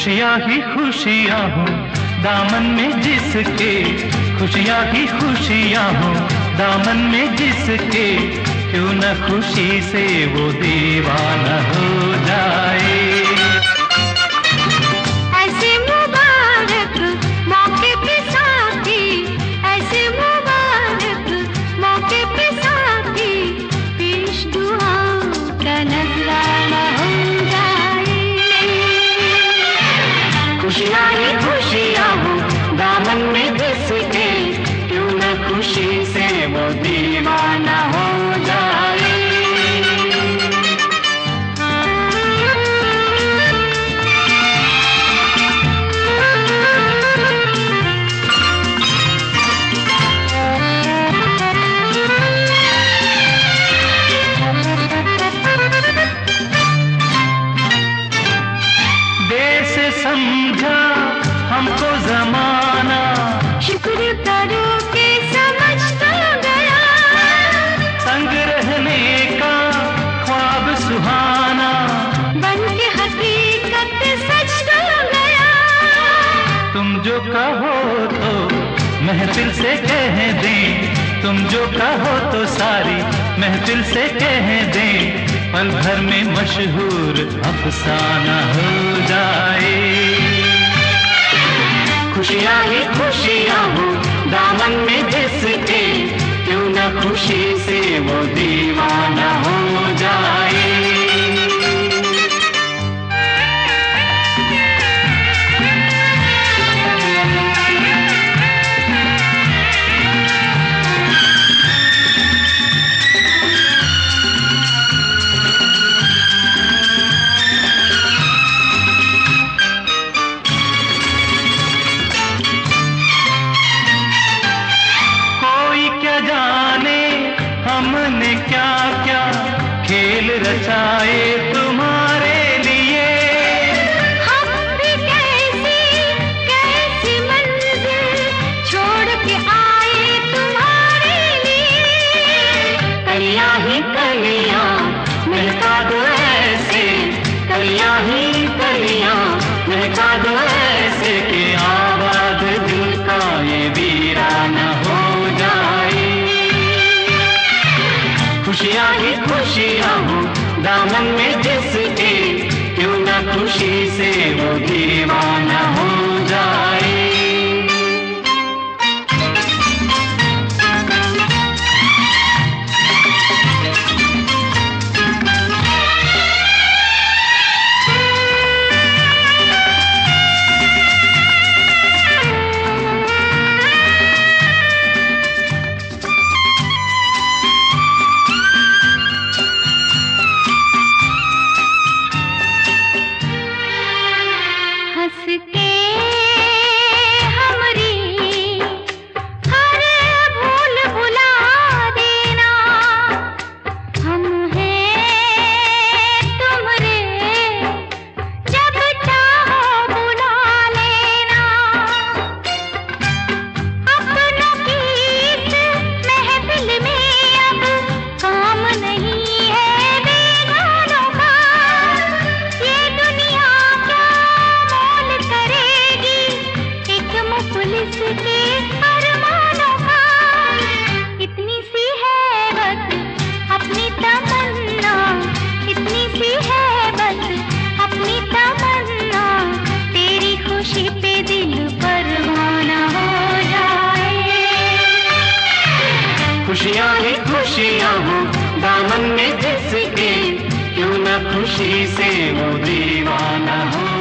खुशियाँ ही खुशियाँ हो दामन में जिसके, खुशियाँ ही खुशियाँ हो दामन में जिसके, क्यों न खुशी से वो दीवाना हो जाए। ऐसे मुबारक मौके पे साथी, ऐसे मुबारक मौके पे साथी, पेश दुआओं का नजराना हो जाए। खुशियाँ ही खुशियाँ हो दामन में जिसके, क्यों न खुशी से वो दीवाना हो जाए। देर से समझा हमको जमाना, शुक्र करो के समझ तो गया, संग रहने का ख्वाब सुहाना, बन के हकीकत सच तो गया। तुम जो कहो तो महफिल से कह दें, तुम जो कहो तो सारी महफिल से कह दें, पल भर में मशहूर अफसाना हो जाए। खुशियाँ ही खुशियाँ हो दामन में जिसके, क्यों न खुशी से वो दीवाना हो जाए। जाने हमने क्या क्या खेल रचाए तुम्हारे लिए, हम भी कैसी कैसी मंजिल छोड़ के आए तुम्हारे लिए। कलियां ही कलियां महका दो ऐसे, कलियां ही कलियां महका दो ऐसे, कि आबाद दिल का ये वीराना हो जाए। खुशियाँ ही खुशियाँ हो दामन में जिसके, क्यों न खुशी से वो दीवाना हो जाए। खुशियाँ ही खुशियाँ हो दामन में जिसके, क्यों न खुशी से वो दीवाना हो।